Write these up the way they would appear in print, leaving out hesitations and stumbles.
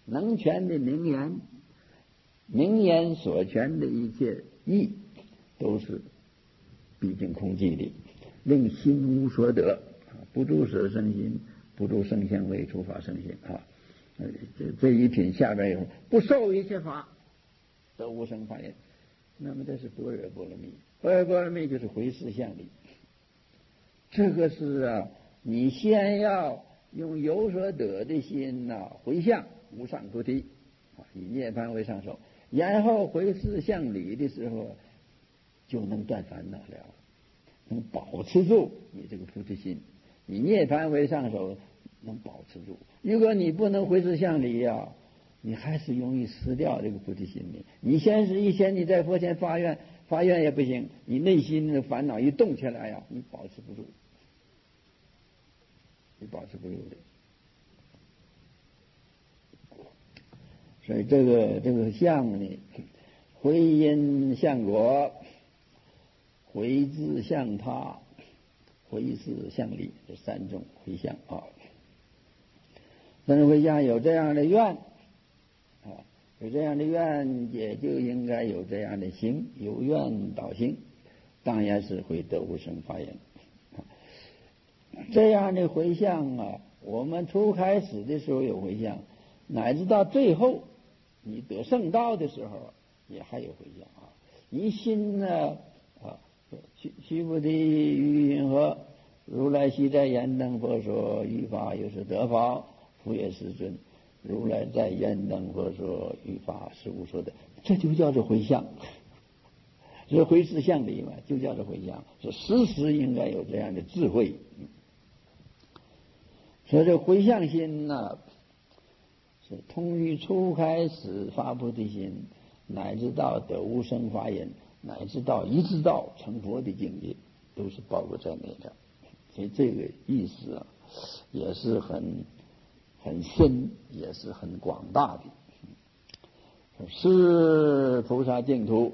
能全的名言，名言所全的一切义，都是毕竟空寂的，令心无所得，不住舍身心，不住圣相位，除法圣心啊。这一品下边有不受一切法，得无生法忍。那么这是般若波罗蜜，般若波罗蜜就是回事向理。这个是你先要用有所得的心回向无上菩提，以涅槃为上手，然后回事向理的时候，就能断烦恼了，能保持住你这个菩提心。以涅槃为上手，能保持住。如果你不能回事向理你还是容易失掉这个菩提心的。你先是一先你在佛前发愿也不行，你内心的烦恼一动起来你保持不住，的。所以这个相呢，回因向果，回自向他，回事向理，这三种回向但是回向有这样的愿有这样的愿，也就应该有这样的行，由愿导行，当然是会得无生法忍。这样的回向我们初开始的时候有回向，乃至到最后你得圣道的时候也还有回向一心须菩提于云何，如来昔在燃灯佛说，于法有是得法，复也世尊，如来在燃灯佛说，于法是无所得。这就叫做回向，这回事向理嘛，就叫做回向，是时应该有这样的智慧。所以这回向心是通于初开始发菩提心，乃至到得无生法忍，乃至到一直到成佛的境界，都是包括在内的。所以这个意思也是很深，也是很广大的。是菩萨净土，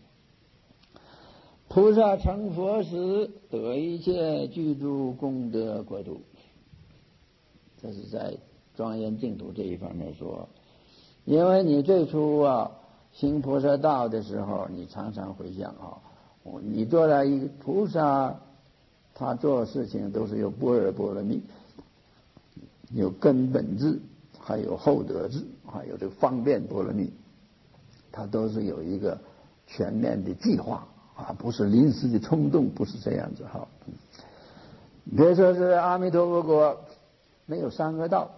菩萨成佛时得一切具足功德国土。这是在庄严净土这一方面说，因为你最初行菩萨道的时候，你常常回向你做了一个菩萨，他做事情都是有般若波罗蜜，有根本智，还有后得智，还有这个方便波罗蜜，它都是有一个全面的计划不是临时的冲动，不是这样子别说是阿弥陀佛国没有三恶道，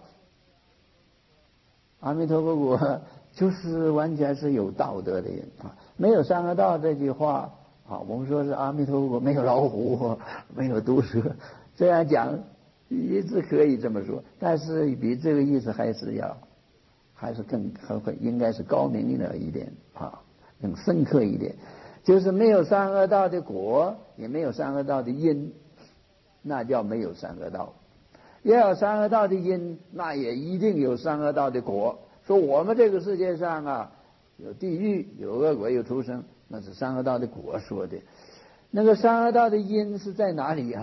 阿弥陀佛国就是完全是有道德的人没有三恶道这句话我们说是阿弥陀佛国没有老虎，没有毒蛇，这样讲一直可以这么说，但是比这个意思还是更应该是高明了一点更深刻一点，就是没有三恶道的果，也没有三恶道的因，那叫没有三恶道。要有三恶道的因，那也一定有三恶道的果。说我们这个世界上有地狱，有恶鬼，有畜生，那是三恶道的果说的。那个三恶道的因是在哪里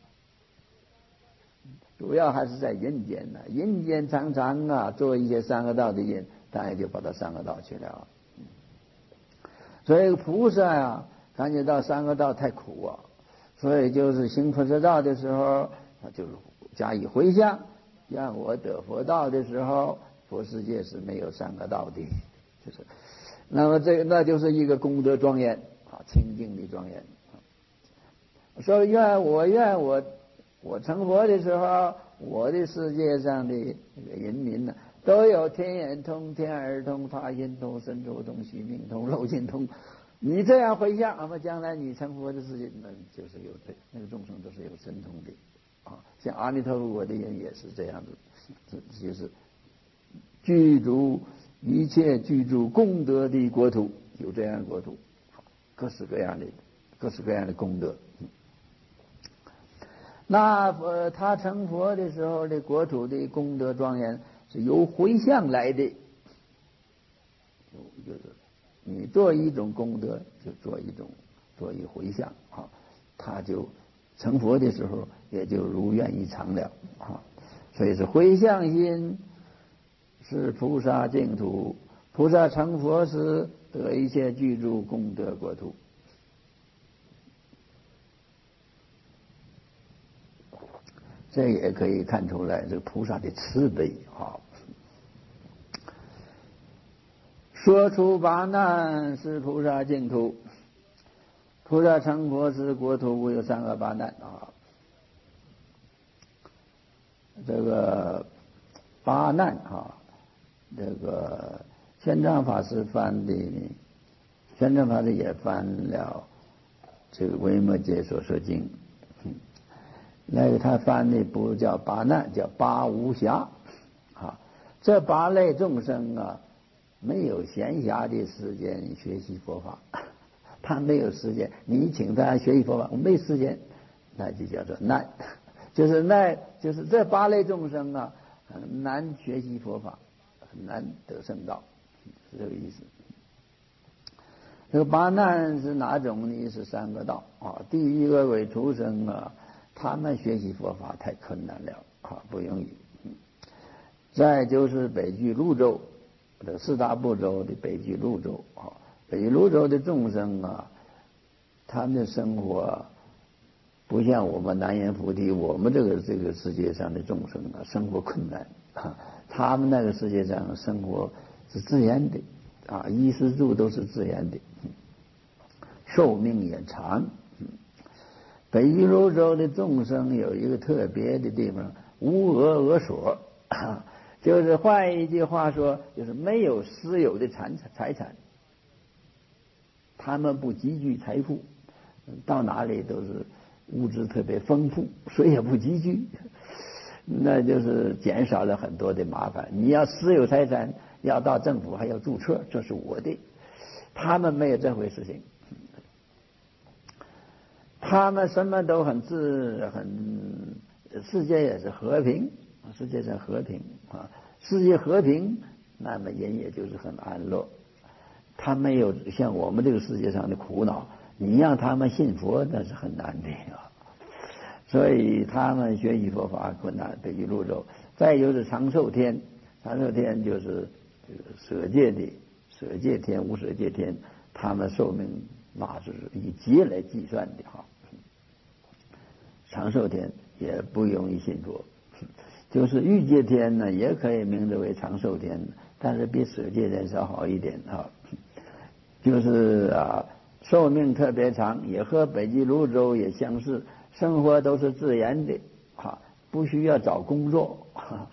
主要还是在人间人间常常做一些三恶道的因，当然就跑到三恶道去了。所以菩萨感觉到三恶道太苦所以就是行菩萨道的时候就是加以回向，让我得佛道的时候，佛世界是没有三恶道的，就是那么那就是一个功德庄严清净的庄严所以愿我成佛的时候，我的世界上的人民都有天眼通、天耳通、他心通、身处通、须命通、漏尽通。你这样回向，那么将来你成佛的世界，那就是那个众生都是有神通的像阿弥陀佛的人也是这样子，就是一切具足功德的国土，有这样的国土，各式各样的功德。那他成佛的时候的国土的功德庄严是由回向来的，就是你做一种功德就做一回向他就成佛的时候也就如愿以偿了所以是回向心是菩萨净土，菩萨成佛时得一切具足功德国土。这也可以看出来这个菩萨的慈悲啊。说出八难是菩萨净土，菩萨成佛时国土无有三恶八难啊。这个八难啊，这个玄奘法师翻的，玄奘法师也翻了这个维摩诘所说经。那个他翻的不叫八难，叫八无暇啊。这八类众生啊，没有闲暇的时间学习佛法，他没有时间，你请他学习佛法，我没时间，那就叫做难。就是这八类众生啊，很难学习佛法，很难得圣道，是这个意思。这个八难是哪种呢？是三个道啊。第一个为畜生啊，他们学习佛法太困难了啊，不容易。再就是北俱泸州，这四大部洲的北俱泸州啊，北俱泸州的众生啊，他们的生活不像我们南阎浮提，我们这个世界上的众生啊，生活困难啊，他们那个世界上生活是自然的啊，衣食住都是自然的，寿命也长。北俱泸州的众生有一个特别的地方，无额所，就是换一句话说，就是没有私有的财产，他们不积聚财富，到哪里都是物质特别丰富，谁也不积聚，那就是减少了很多的麻烦。你要私有财产，要到政府还要注册，这是我的，他们没有这回事情。他们什么都世界也是和平，世界上和平啊，世界和平，那么人也就是很安乐。他没有像我们这个世界上的苦恼，你让他们信佛那是很难的啊。所以他们学习佛法困难，北俱泸州。再就是长寿天，长寿天就是这个舍戒天、无舍戒天，他们寿命那是以劫来计算的哈。长寿天也不容易信佛，就是欲界天呢，也可以名字为长寿天，但是比舍戒天稍好一点啊。就是啊，寿命特别长，也和北俱泸州也相似，生活都是自然的啊，不需要找工作，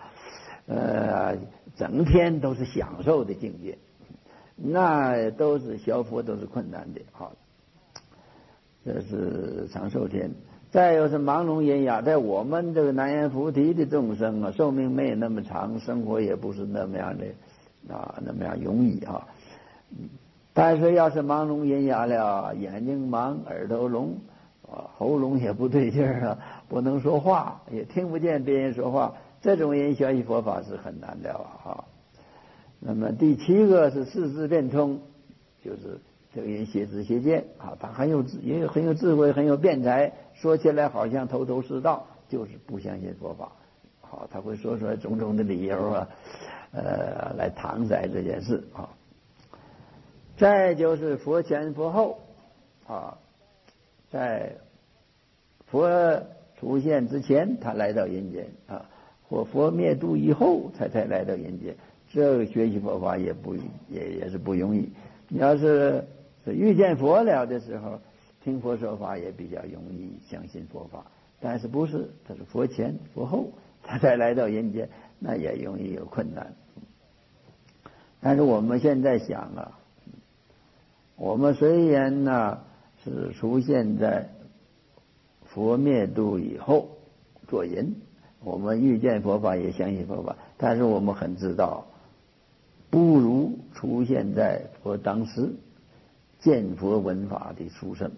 整天都是享受的境界，那都是学佛都是困难的啊。这是长寿天。再有是盲聋喑哑，在我们这个南阎浮提的众生啊，寿命没有那么长，生活也不是那么样的那么样容易啊。但是要是盲聋喑哑了，眼睛盲，耳朵聋，喉咙也不对劲儿啊，不能说话，也听不见别人说话，这种人学习佛法是很难的啊。那么第七个是四智变通，就是这个人写字写见啊，他很有智慧，很有辩才，说起来好像头头是道，就是不相信佛法。好，他会说出来种种的理由啊，来搪塞这件事啊。再就是佛前佛后啊，在佛出现之前，他来到人间啊，或佛灭度以后才来到人间。这个学习佛法也是不容易。你要是遇见佛了的时候，听佛说法也比较容易相信佛法。但是不是，他是佛前佛后，他才来到人间，那也容易有困难。但是我们现在想啊，我们虽然呢是出现在佛灭度以后做人，我们遇见佛法也相信佛法，但是我们很知道，不如出现在佛当时见佛闻法的书生。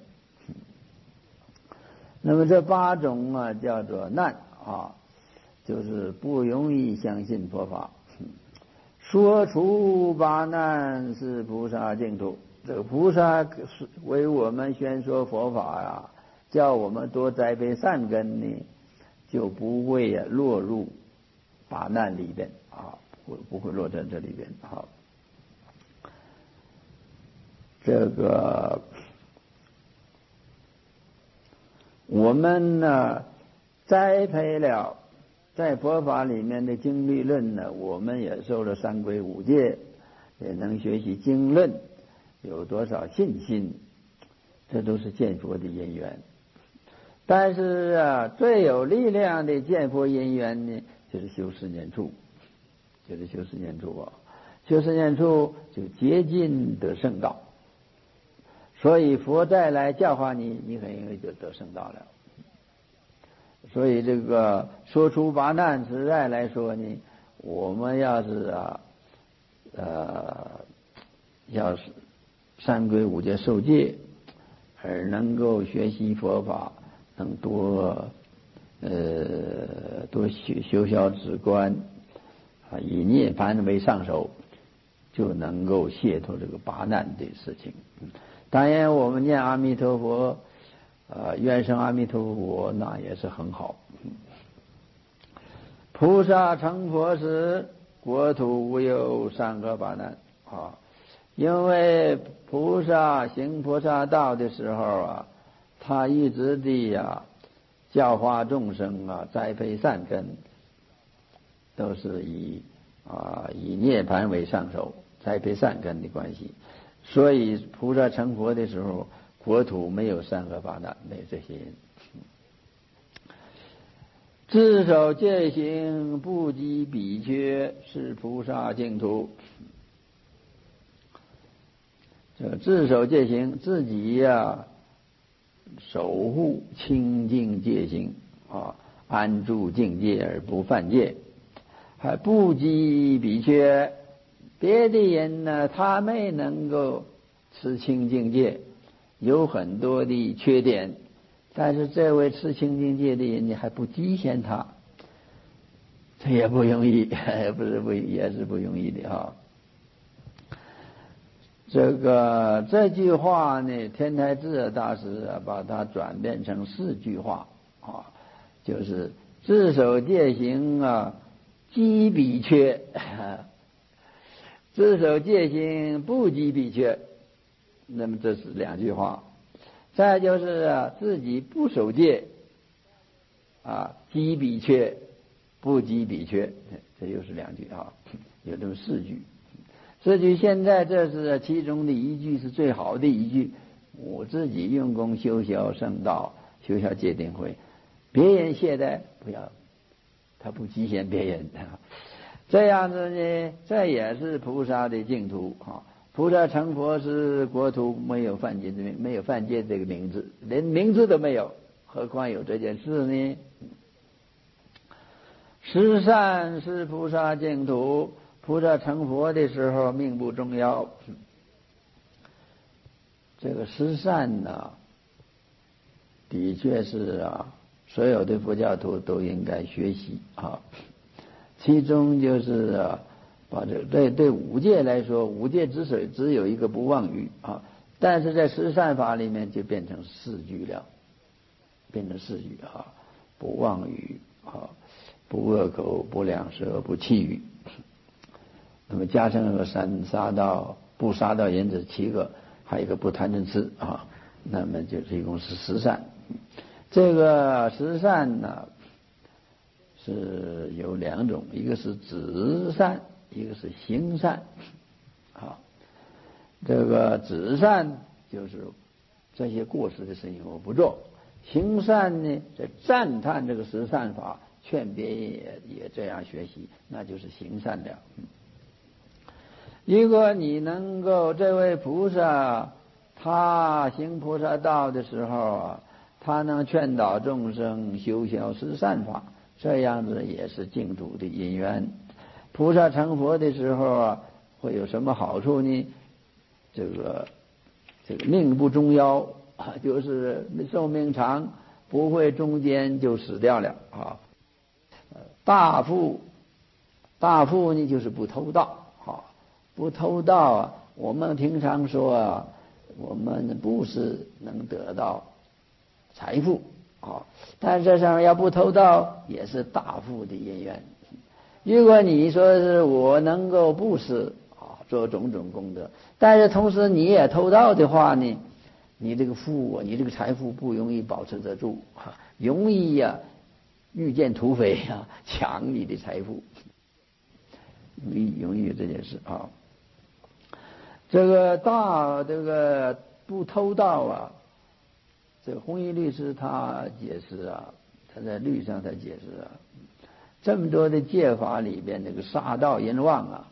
那么这八种啊叫做难啊，就是不容易相信佛法。说出八难是菩萨净土，这个菩萨为我们宣说佛法呀，叫我们多栽培善根呢，就不会落入八难里边啊。 不会落在这里边。好，这个我们呢栽培了在佛法里面的经律论呢，我们也受了三皈五戒，也能学习经论，有多少信心，这都是见佛的因缘。但是啊，最有力量的见佛因缘呢，就是修十念处，就是修十念处啊，修十念处就接近得圣道。所以佛再来教化你，你很容易就得圣道了。所以这个说出八难实在来说呢，我们要是要是三皈五戒受戒，而能够学习佛法，能多修小止观啊，以涅槃为上手，就能够解脱这个八难的事情。当然我们念阿弥陀佛愿生阿弥陀佛，那也是很好。菩萨成佛时，国土无有山河八难啊。因为菩萨行菩萨道的时候啊，他一直的教化众生栽培善根，都是以涅槃为上手，栽培善根的关系。所以菩萨成佛的时候，国土没有山河八难，没有这些人。自守戒行，不积比缺，是菩萨净土。这个自守戒行，自己守护清净戒行安住境界而不犯戒，还不积比缺。别的人呢，他没能够持清净戒，有很多的缺点，但是这位持清净戒的人，你还不讥嫌他，这也不容易，也是不容易的这句话呢，天台智者大师把它转变成4句话就是自守戒行积比缺。自守戒行不积比缺，那么这是2句话。再就是自己不守戒积比缺，不积比缺，这又是2句有这么4句。4句现在这是其中的1句是最好的1句。我自己用功修小圣道，修小戒定慧，别人懈怠不要，他不讥嫌别人这样子呢，这也是菩萨的净土菩萨成佛时，国土没有犯戒没有犯戒这个名字，连名字都没有，何况有这件事呢？十善是菩萨净土。菩萨成佛的时候命不重要。这个十善的确是所有的佛教徒都应该学习其中就是把对五戒来说，五戒之水只有一个不妄语但是在十善法里面就变成4句了，变成4句不妄语不恶口，不两舌，不绮语。那么加上个3杀盗，不杀盗淫止7个，还有一个不贪嗔痴那么就是一共是10善。这个10善呢是有2种，一个是止善，一个是行善这个止善就是这些过失的事情我不做，行善呢在赞叹这个10善法，劝别人也这样学习，那就是行善了。如果你能够这位菩萨他行菩萨道的时候他能劝导众生修小十善法，这样子也是净土的因缘。菩萨成佛的时候会有什么好处呢？这个命不终夭就是寿命长，不会中间就死掉了大富呢就是不偷盗不偷盗我们平常说我们不是能得到财富但是这上要不偷盗也是大富的因缘。 如果你说是我能够布施做种种功德，但是同时你也偷盗的话呢，你这个你这个财富不容易保持得住容易遇见土匪抢你的财富，容易有这件事这个不偷盗这个弘一律师他解释他在律上他解释这么多的戒法里边，这个杀盗淫妄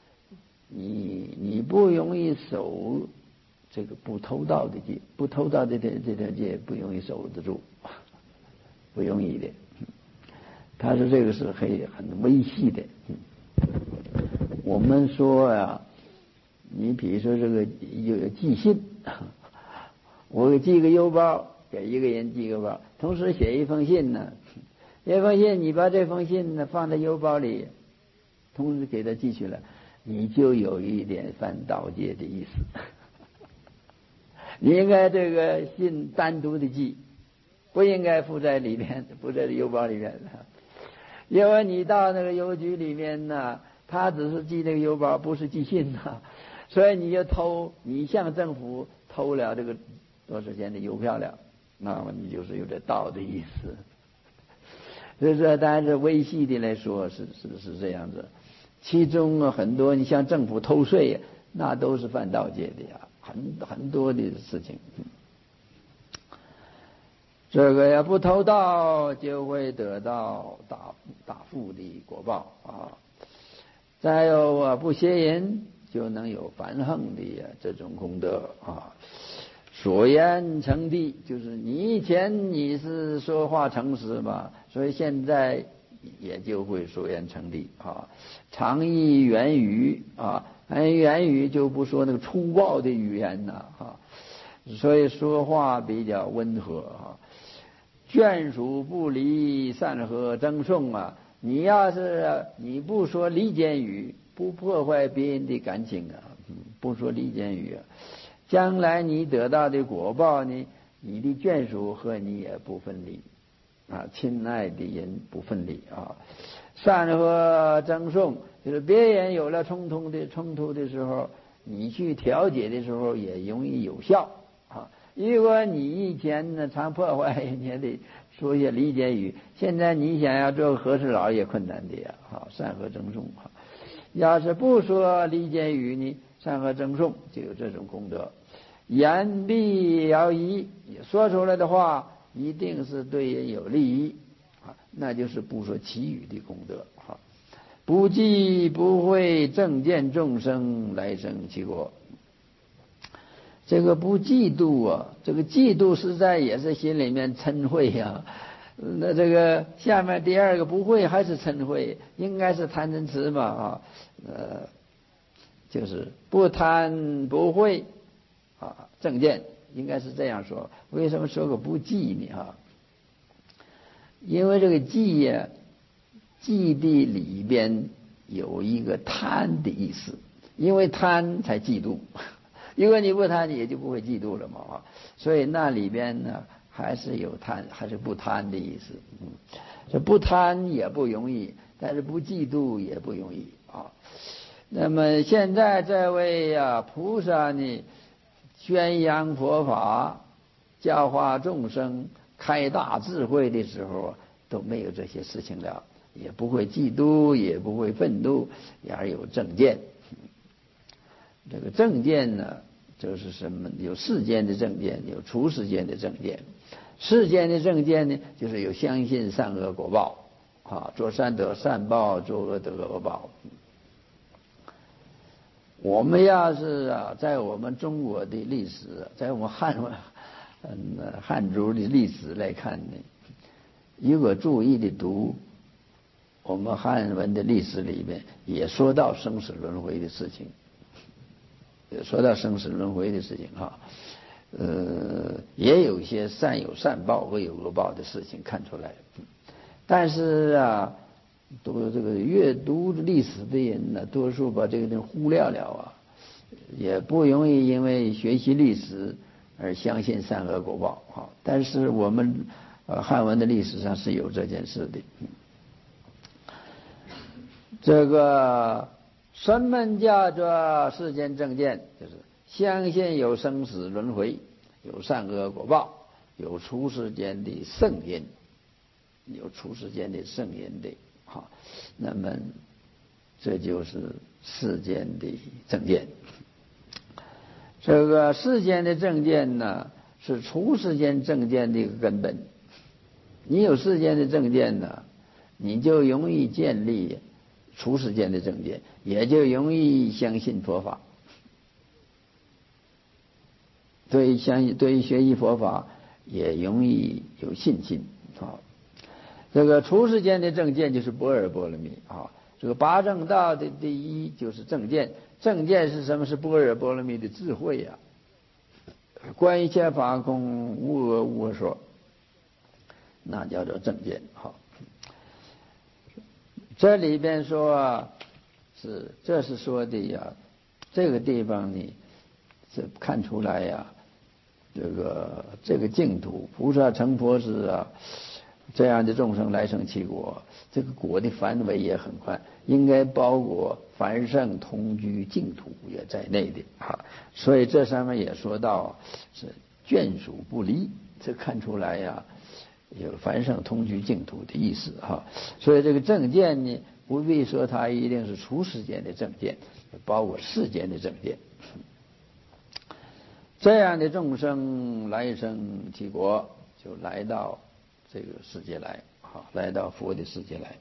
你不容易守这个不偷盗的戒，不偷盗的这条戒不容易守得住，不容易的。他说这个是很微细的。我们说你比如说这个有寄信，我寄个邮包给一个人，寄个包，同时写一封信呢。这封信你把这封信呢放在邮包里，同时给他寄去了，你就有一点犯盗戒的意思。你应该这个信单独的寄，不应该附在里面，附在邮包里面。因为你到那个邮局里面呢，他只是寄这个邮包，不是寄信所以你向政府偷了这个多少钱的邮票了，那么你就是有点盗的意思。所以说，当然是微细的来说是这样子，其中很多你像政府偷税那都是犯盗戒的很多的事情。这个不偷盗就会得到大富的果报再有不邪淫就能有繁横的这种功德所言成谛，就是你以前你是说话诚实嘛，所以现在也就会所言成谛常意言语言语就不说那个粗暴的语言所以说话比较温和眷属不离，善和争讼你要是你不说离间语，不破坏别人的感情不说离间语将来你得到的果报呢，你的眷属和你也不分离亲爱的人不分离善和争讼就是别人有了冲突的时候，你去调解的时候也容易有效如果你以前呢常破坏人家的说一些离间语，现在你想要做和事佬也困难的善和争讼要是不说离间语呢，善和争讼就有这种功德。言必要义，说出来的话一定是对人有利益那就是不说其语的功德不计不会正见众生来生其国。这个不嫉妒这个嫉妒实在也是心里面嗔恚那这个下面第二个不会还是嗔恚，应该是贪嗔痴嘛就是不贪不会正见，应该是这样说。为什么说个不忌呢因为这个忌忌的里边有一个贪的意思，因为贪才嫉妒，如果你不贪你也就不会嫉妒了嘛所以那里边呢还是有贪还是不贪的意思这不贪也不容易，但是不嫉妒也不容易那么现在这位菩萨呢宣扬佛法，教化众生，开大智慧的时候都没有这些事情了，也不会嫉妒，也不会愤怒，也有正见。这个正见呢就是什么，有世间的正见，有出世间的正见。世间的正见呢就是有相信善恶果报做善得善报，做恶得恶报。我们要是在我们中国的历史，在我们汉族的历史来看呢，如果注意的读我们汉文的历史里面，也说到生死轮回的事情，也有一些善有善报恶有恶报的事情看出来。但是读这个阅读历史的人呢，多数把这个人忽略了也不容易因为学习历史而相信善恶果报但是我们汉文的历史上是有这件事的。 这个声闻家着世间正见，就是相信有生死轮回，有善恶果报，有出世间的圣因，有出世间的圣因的，好，那么这就是世间的正见。这个世间的正见呢，是出世间正见的一个根本。你有世间的正见呢，你就容易建立出世间的正见，也就容易相信佛法。对于学习佛法也容易有信心啊。这个出世间的正见就是般若波罗蜜啊。这个八正道的第一就是正见，正见是什么？是般若波罗蜜的智慧呀。观一切法空，无我无我说，那叫做正见。好，这里边说这是说的呀，这个地方呢，这看出来呀，这个净土菩萨成佛时啊，这样的众生来生其国，这个国的范围也很宽，应该包括凡圣同居净土也在内的啊。所以这上面也说到是眷属不离，这看出来呀，有凡圣同居净土的意思哈。所以这个正见呢，不必说它一定是出世间的正见，包括世间的正见。这样的众生来生其国，就来到这个世界来，好，来到佛的世界来。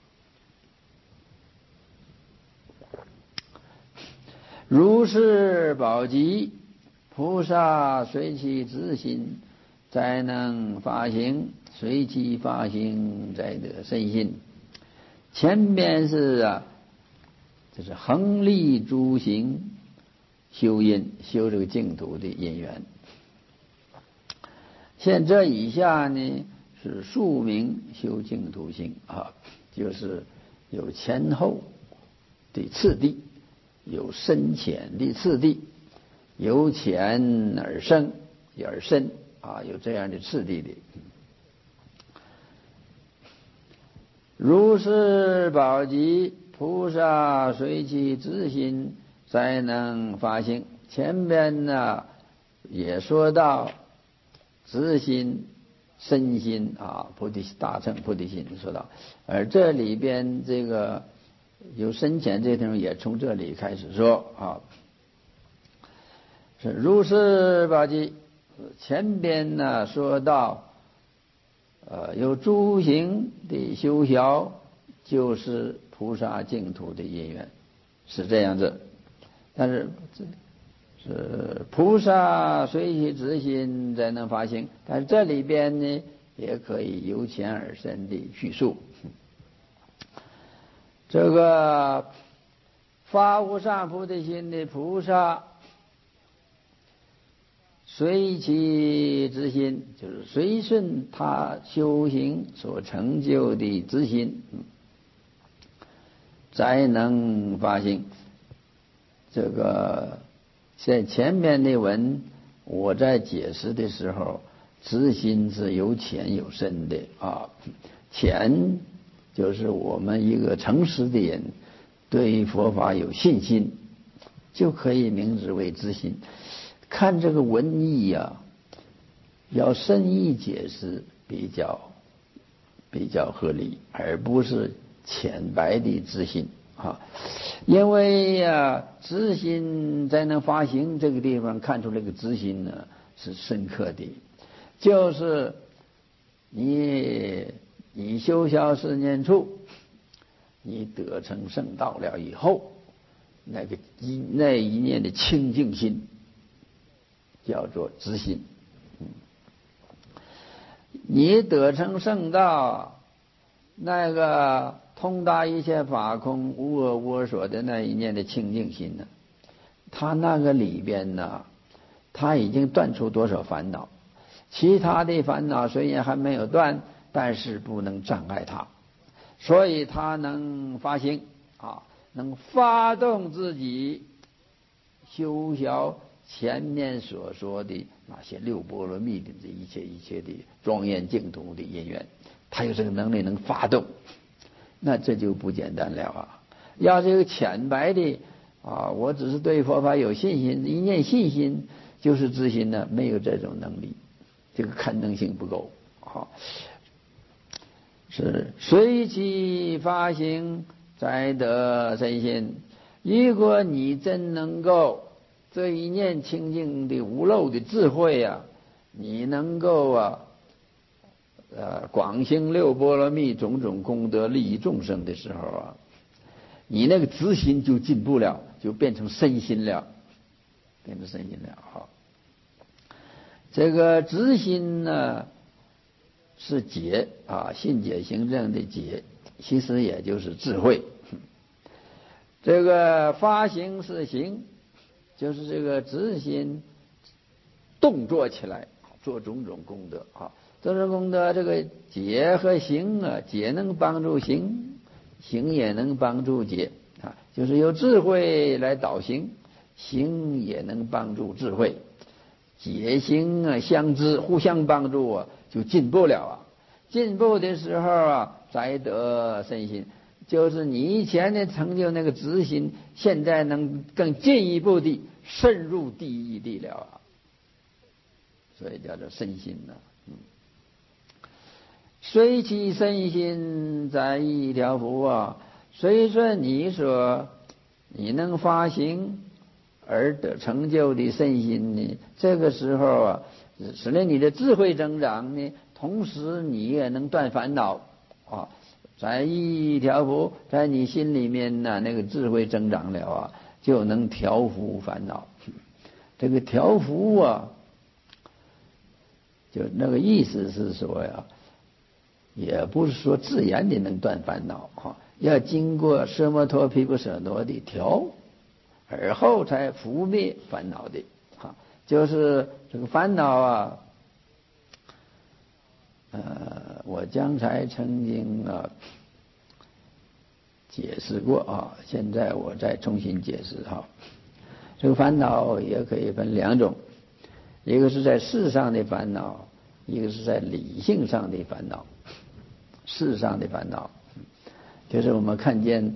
如是宝积，菩萨随其自心，才能发行；随其发行，才得身心。前边是就是恒力诸行修因，修这个净土的因缘。现这以下呢是数名修净土行啊，就是有前后的次第，有深浅的次第，由浅而深而深啊，有这样的次第的。如是宝积，菩萨随其自心，才能发行。前边呢也说到自心、身心啊，菩提大乘菩提心说到，而这里边这个有深浅这地方也从这里开始说啊。是如是宝积，前边呢说到有诸行的修学，就是菩萨净土的因缘，是这样子。但是菩萨随其自心才能发行，但是这里边呢也可以由浅而深的叙述。这个发无上菩提心的菩萨，随其自心，就是随顺他修行所成就的自心，才能发行。这个在前面的文我在解释的时候，自心是有浅有深的啊。浅就是我们一个诚实的人，对于佛法有信心，就可以名之为自心。看这个文义呀，要深意解释比较合理，而不是浅白的自信啊。因为呀，自心才能发行，这个地方看出这个自心呢是深刻的，就是你修学4年处，你得成圣道了以后，那一念的清净心叫做自心。你得成圣道，那个通达一切法空，无我无我所的那一念的清净心呢，他那个里边呢，他已经断出多少烦恼，其他的烦恼虽然还没有断，但是不能障碍他，所以他能发心啊，能发动自己修学前面所说的那些6波罗蜜的这一切的庄严净土的因缘，他有这个能力能发动，那这就不简单了啊。 要这个浅白的啊，我只是对佛法有信心，一念信心就是自信呢，没有这种能力，这个可能性不够啊。是随其发心，再得身心。如果你真能够这一念清净的无漏的智慧啊，你能够广行六波罗蜜种种功德利益众生的时候啊，你那个执心就进步了，就变成身心了，变成身心了。好，这个执心呢是解啊，信解行证的解，其实也就是智慧。这个发行是行，就是这个执心动作起来，做种种功德啊。这种功德，这个解和行啊，解能帮助行，行也能帮助解啊，就是由智慧来导行，行也能帮助智慧，解行啊相知，互相帮助啊，就进步了啊。进步的时候啊，才得身心，就是你以前的成就那个执心，现在能更进一步的深入地狱地了啊，所以叫做身心呢。虽其身心在一条符啊，虽说你说你能发行而得成就的身心呢，这个时候啊，使得你的智慧增长呢，同时你也能断烦恼啊。在一条符，在你心里面呢，那个智慧增长了啊，就能调伏烦恼。这个调伏啊，就那个意思是说呀，也不是说自然的能断烦恼啊，要经过奢摩陀毗婆舍那的调，而后才伏灭烦恼的啊。就是这个烦恼啊，我刚才曾经解释过啊，现在我再重新解释哈。这个烦恼也可以分两种，一个是在事上的烦恼，一个是在理性上的烦恼。事上的烦恼，就是我们看见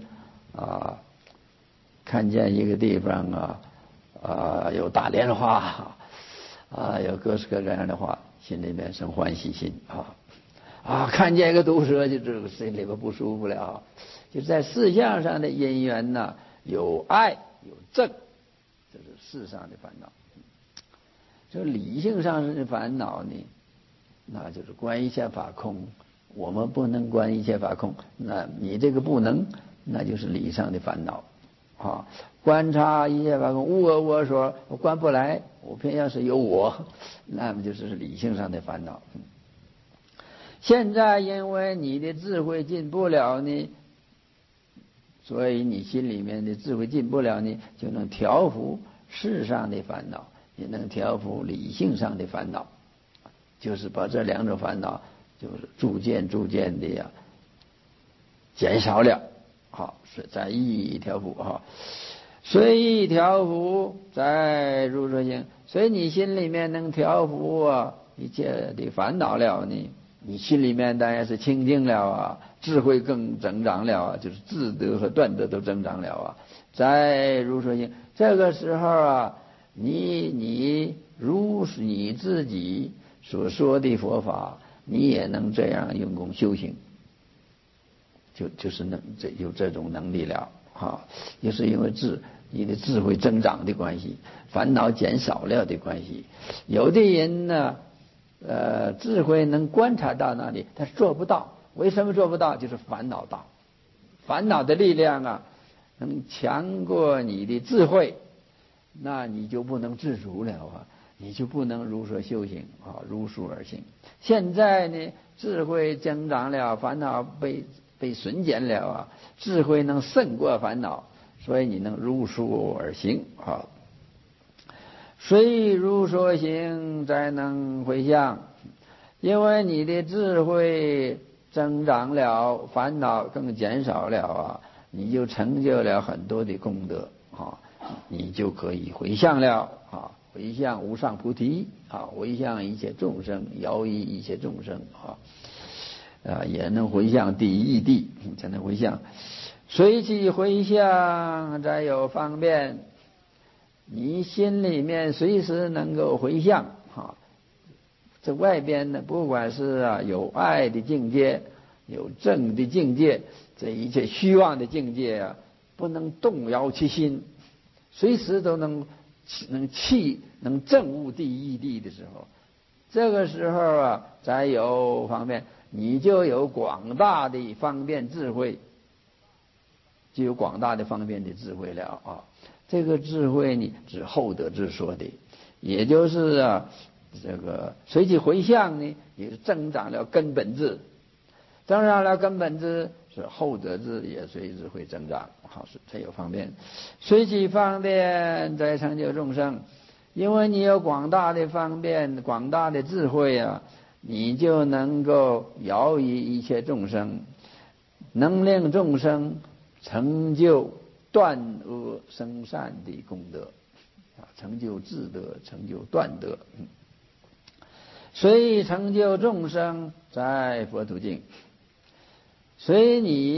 一个地方有大莲花有各式各样的花，心里面生欢喜心看见一个毒蛇就这个心里边不舒服了就是在事相上的因缘呢，有爱有憎，这是事上的烦恼。这理性上的烦恼呢，那就是观一切法空，我们不能观一切法空，那你这个不能，那就是理上的烦恼观察一切法空，无我我所，我观不来，我偏要是有我，那么就是理性上的烦恼。现在因为你的智慧进步了呢，所以你心里面的智慧进步了呢，就能调伏事上的烦恼，也能调伏理性上的烦恼，就是把这两种烦恼就是逐渐的减少了。好，是在一条符随一条符在入说行，所以你心里面能调伏一切的烦恼了呢，你心里面当然是清净了智慧更增长了就是智德和断德都增长了在入说行，这个时候你如你自己所说的佛法，你也能这样用功修行，就是有这种能力了也是因为你的智慧增长的关系，烦恼减少了的关系。有的人呢智慧能观察到那里，但是做不到。为什么做不到？就是烦恼大，烦恼的力量能强过你的智慧，那你就不能自主了你就不能如说修行如数而行。现在呢，智慧增长了，烦恼被损减了智慧能胜过烦恼，所以你能如数而行虽如说行，才能回向。因为你的智慧增长了，烦恼更减少了你就成就了很多的功德你就可以回向了回向无上菩提回向一切众生，饶益一切众生也能回向第一义谛，才能回向随即回向，再有方便。你心里面随时能够回向啊，这外边呢，不管是有爱的境界，有正的境界，这一切虚妄的境界啊，不能动摇其心，随时都能证悟第一地的时候，这个时候啊，才有方便，你就有广大的方便智慧，就有广大的方便的智慧了啊。这个智慧呢，指后得智说的，也就是这个随即回向呢，也是增长了根本智，增长了根本智，是后得智也随之会增长，好，是才有方便。随即方便，再成就众生，因为你有广大的方便，广大的智慧啊，你就能够摇移一切众生，能令众生成就断恶生善的功德，成就智德，成就断德。所以成就众生在佛土境，所以你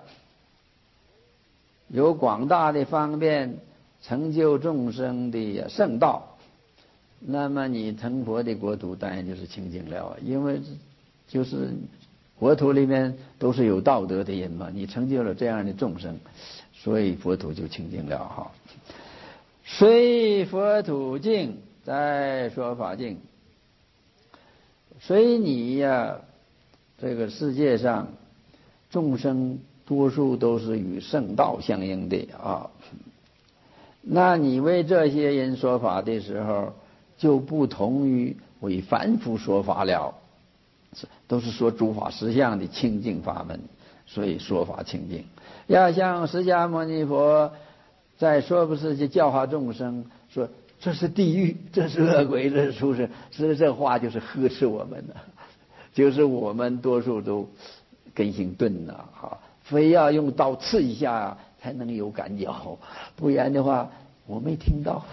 有广大的方便，成就众生的圣道，那么你成佛的国土当然就是清净了，因为就是国土里面都是有道德的人嘛，你成就了这样的众生，所以佛土就清净了哈。虽佛土净，在说法净。所以你这个世界上众生多数都是与圣道相应的啊。那你为这些人说法的时候，就不同于为凡夫说法了，都是说诸法实相的清净法门，所以说法清净。要像释迦牟尼佛在说不是去教化众生，说这是地狱，这是恶鬼，这是畜生，这话就是呵斥我们的，就是我们多数都根性钝了非要用刀刺一下才能有感觉，不然的话我没听到。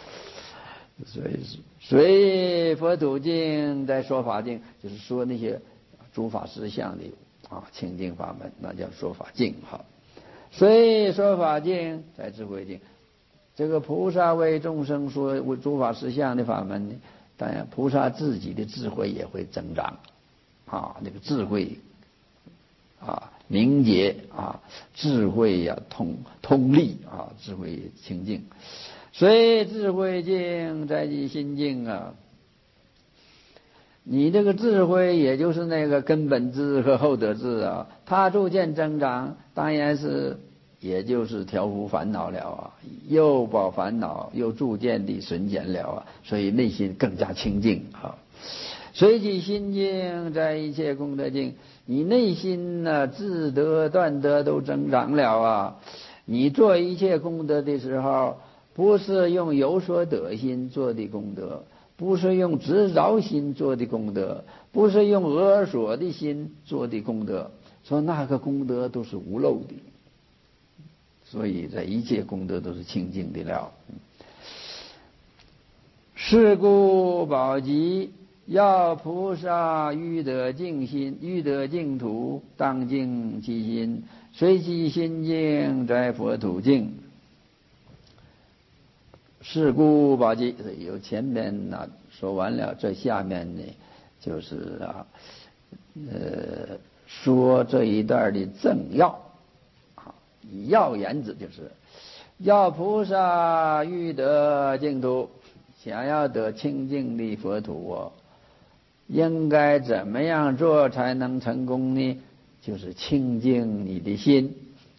所以佛土净在说法净，就是说那些诸法实相的清净法门，那叫说法净哈。所以说法净在智慧净，这个菩萨为众生说为诸法实相的法门呢，当然菩萨自己的智慧也会增长那个智慧明洁智慧通力智慧清净。所以智慧净在即心净你这个智慧也就是那个根本智和后得智它逐渐增长，当然是也就是调伏烦恼了又把烦恼又逐渐地损减了所以内心更加清净随即心净在一切功德净，你内心智德断德都增长了你做一切功德的时候，不是用有所得心做的功德，不是用执着心做的功德，不是用恶所的心做的功德，说那个功德都是无漏的，所以这一切功德都是清净的了。是故宝积要菩萨欲得净心，欲得净土，当净其心，随其心净，在佛土净。是故宝积有前面说完了，这下面呢就是说这一段的正要以要言之，就是要菩萨欲得净土，想要得清净的佛土应该怎么样做才能成功呢？就是清净你的心，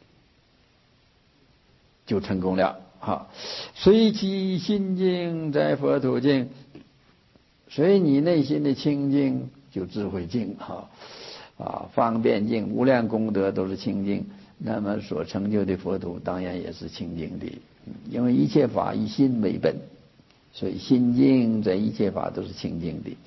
就成功了随其心净，在佛土净，所以你内心的清净就智慧净方便净，无量功德都是清净，那么所成就的佛土当然也是清净的，因为一切法以心为本，所以心净在一切法都是清净的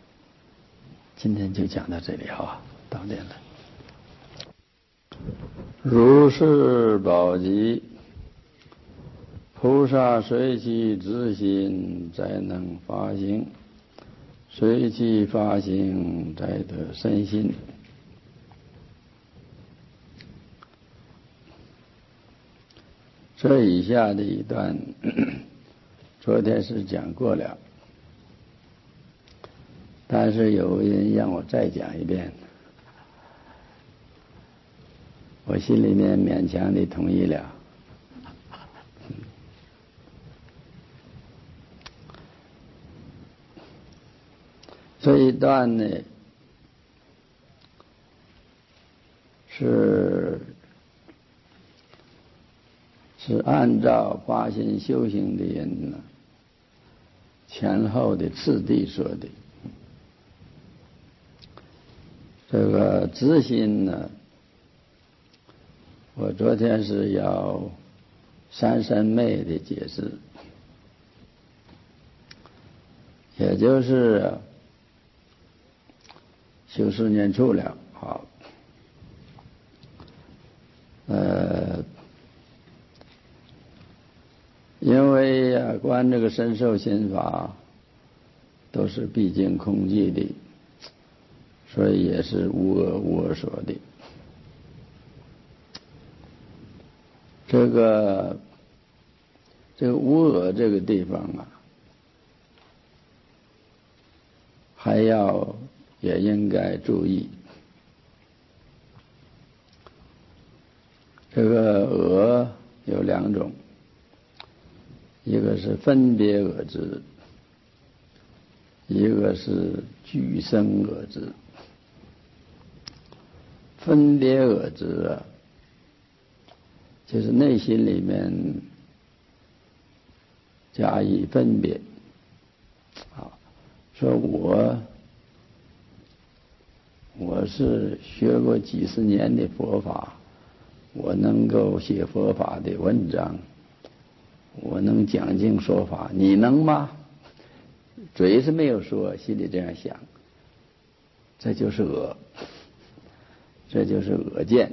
今天就讲到这里到点了。 如是宝积，菩萨随其自心，才能发行；随其发行，才得身心。这以下的一段，昨天是讲过了，但是有人让我再讲一遍，我心里面勉强的同意了。这一段呢，是按照发心修行的人呢前后的次第说的。这个执心呢，我昨天是要三身昧的解释，也就是修四念处了。好，因为观这个身受心法都是毕竟空寂的，所以也是无我无我所的。这个无我这个地方啊，还也应该注意。这个我有两种，一个是分别我执，一个是俱生我执。分别我执啊，就是内心里面加以分别啊，说我是学过几十年的佛法，我能够写佛法的文章，我能讲经说法，你能吗？嘴是没有说，心里这样想，这就是我，这就是我见。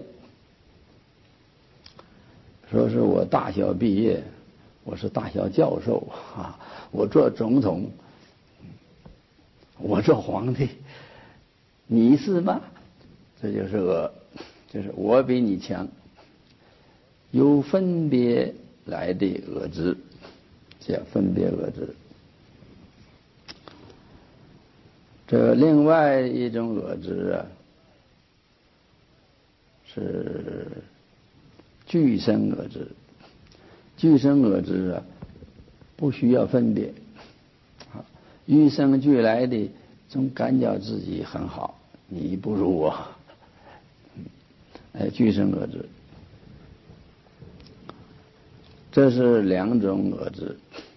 说是我大学毕业，我是大学教授啊，我做总统，我做皇帝，你是吗？这就是我，就是我比你强，由分别来的我执，叫分别我执。这另外一种我执啊，是俱生我执。俱生我执啊，不需要分别，与生俱来的，总感觉自己很好，你不如我，俱生我执。这是两种我执。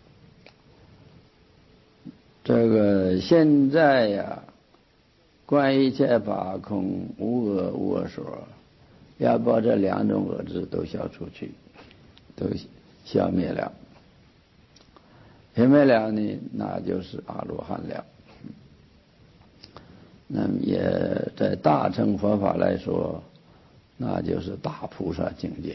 这个现在呀，观一切法空，无我无我所，要把这两种我执都消除去，都消灭了。消灭了呢，那就是阿罗汉了。那么也在大乘佛法来说，那就是大菩萨境界。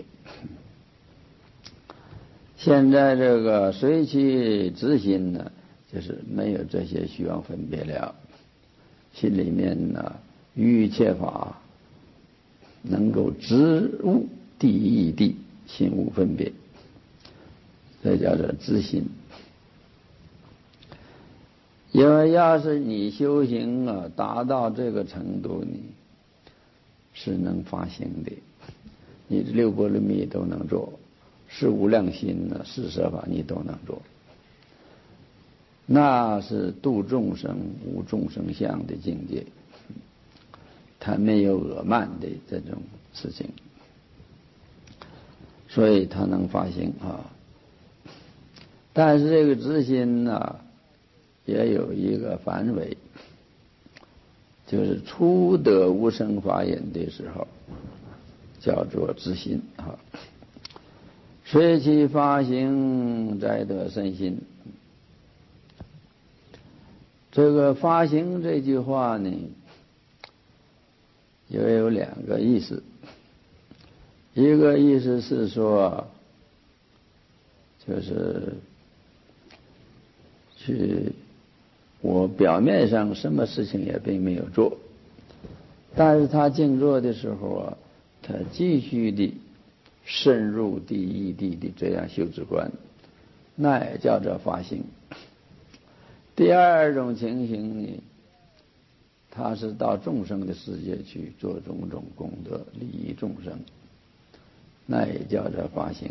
现在这个随其自心呢，就是没有这些虚妄分别了，心里面呢于一切法能够知悟第一义谛，心无分别，这叫做自心。因为要是你修行啊达到这个程度，你是能发行的，你六波罗蜜都能做，是无量心呢，是摄法你都能做，那是度众生无众生相的境界，他没有我慢的这种事情，所以他能发行啊。但是这个执心呢，也有一个范围，就是初得无生法忍的时候，叫做执心啊。随其发行，才得身心。这个发行这句话呢，也有两个意思。 一个意思是说，就是我表面上什么事情也并没有做，但是他静坐的时候啊，他继续的深入第一地的这样修止观，那也叫做发心。第二种情形呢，他是到众生的世界去做种种功德，利益众生，那也叫做发心。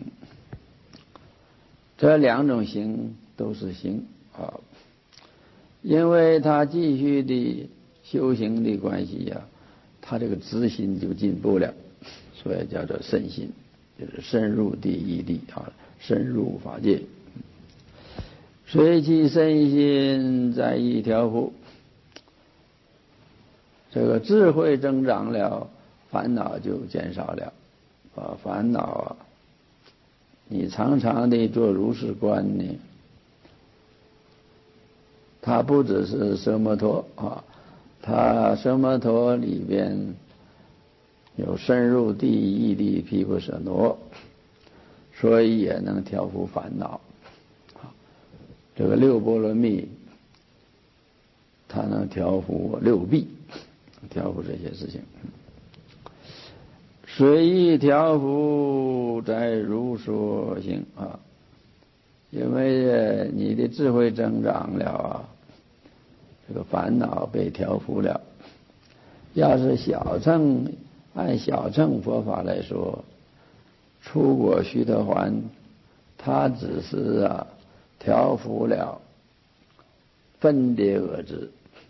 这两种行都是行啊，因为他继续的修行的关系呀，他这个知心就进步了，所以叫做深心，就是深入第一地啊，深入法界。随其身心在一条乎，这个智慧增长了，烦恼就减少了。烦恼啊，你常常的做如是观呢，它不只是奢摩陀啊，它奢摩陀里边有深入第一的毗婆舍那，所以也能调伏烦恼。这个六波罗蜜，它能调伏六弊，调伏这些事情。随意调伏在如所行啊，因为你的智慧增长了啊，这个烦恼被调伏了。要是按小乘佛法来说，出果须陀洹，它只是调伏了分别恶知。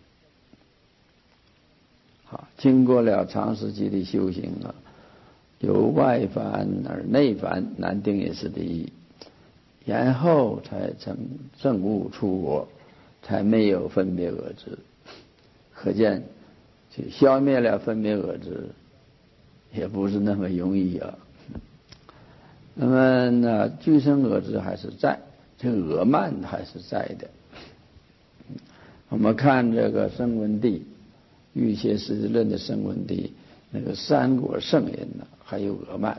好，经过了长时期的修行啊，由外凡而内凡，难定也是第一，然后才成证悟出果，才没有分别恶知。可见去消灭了分别恶知也不是那么容易啊。那么呢，俱生恶知还是在，这个恶慢还是在的。我们看这个声闻地，欲切实质论的声闻地，那个三果圣人呢，还有恶慢，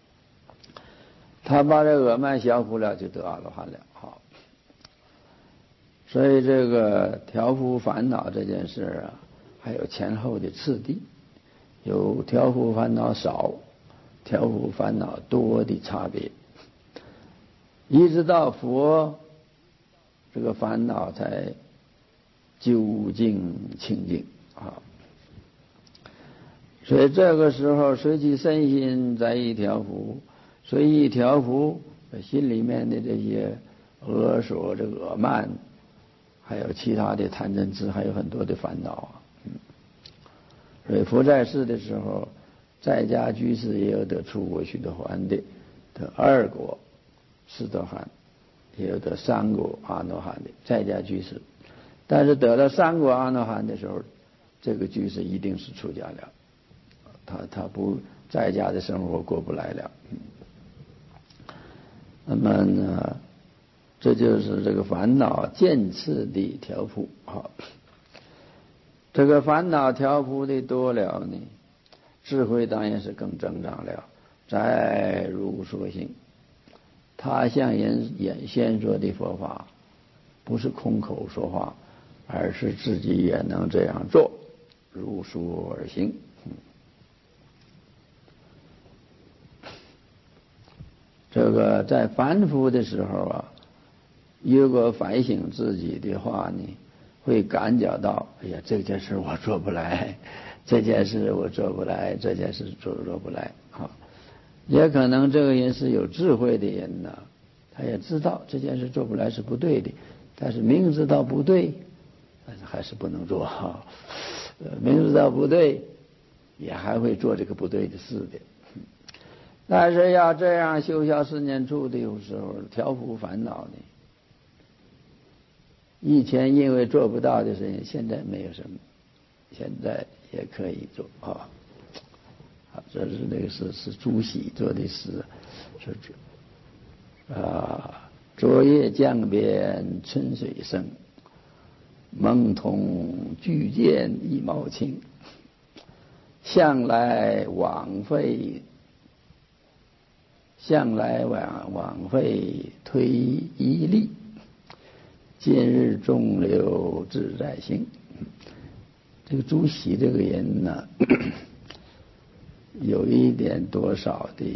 他把这恶慢消除了，就得阿罗汉了。好，所以这个调伏烦恼这件事啊，还有前后的次第，有调伏烦恼少、调伏烦恼多的差别，一直到佛这个烦恼才究竟清净啊。所以这个时候随其身心在一调伏，随意调伏心里面的这些恶所、这个恶慢，还有其他的贪嗔痴，还有很多的烦恼啊。所以佛在世的时候，在家居士也有得出果须陀洹的，得二果斯陀含，也有得三果阿罗汉的在家居士。但是得了三果阿罗汉的时候，这个居士一定是出家了，他不在家的生活过不来了。那么呢，这就是这个烦恼渐次的调伏。好，这个烦恼调伏的多了呢，智慧当然是更增长了。在如所行，他像原先说的佛法，不是空口说话，而是自己也能这样做，如说而行。这个在凡夫的时候啊，如果反省自己的话呢，会感觉到，哎呀，这件事我做不来，这件事我做不来，这件事做不来啊。也可能这个人是有智慧的人呢，他也知道这件事做不来是不对的，但是明知道不对，但是还是不能做哈。明知道不对，也还会做这个不对的事的。但是要这样修消四念处的有时候调伏烦恼呢，以前因为做不到的事情，现在没有什么，现在也可以做啊。这是那个是朱熹做的诗，是昨夜江边春水生，孟童巨舰一毛轻，向来枉费向来枉费推一力，今日中流自在行。这个朱熹这个人呢，有一点多少的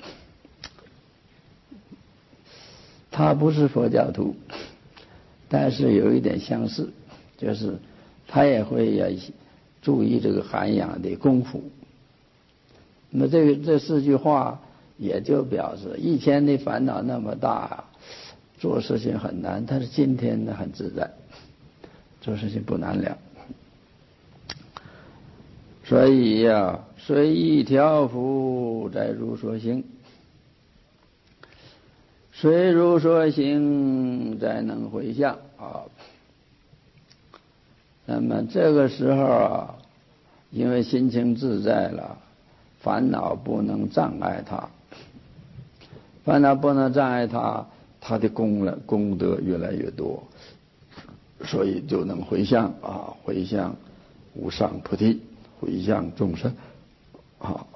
他不是佛教徒，但是有一点相似，就是他也会注意这个涵养的功夫。那么这四句话也就表示，以前的烦恼那么大，做事情很难，但是今天呢很自在，做事情不难了。所以随意调伏，再如所行，随如所行，再能回向那么这个时候因为心情自在了，烦恼不能障碍他，他的功德越来越多，所以就能回向回向无上菩提，回向众生